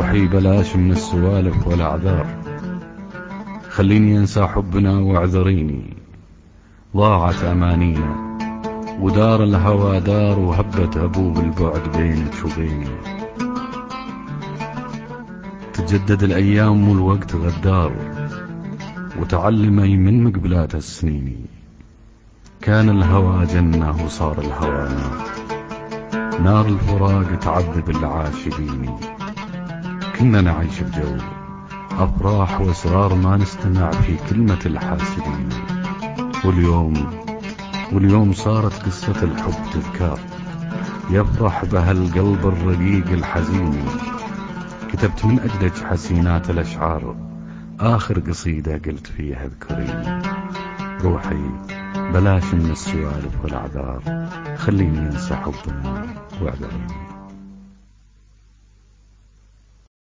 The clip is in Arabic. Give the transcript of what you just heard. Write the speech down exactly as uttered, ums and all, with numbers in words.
روحي بلاش من السوالف والأعذار، خليني أنسى حبنا واعذريني. ضاعت أمانينا ودار الهوى دار، وهبت هبوب البعد بينك وبيني. تجدد الأيام والوقت غدار، وتعلمي من مقبلات السنين. كان الهوى جنة وصار الهوى نار، نار الفراق تعذب العاشقين. كنا نعيش بجو أفراح وأسرار، ما نستمع في كلمة الحاسدين. واليوم واليوم صارت قصة الحب تذكار، يفرح بها القلب الرقيق الحزين. كتبت من أجلك حسينات الأشعار، آخر قصيدة قلت فيها اذكريني. روحي بلاش من السوالف والأعذار، خليني أنسى حبنا واعذريني.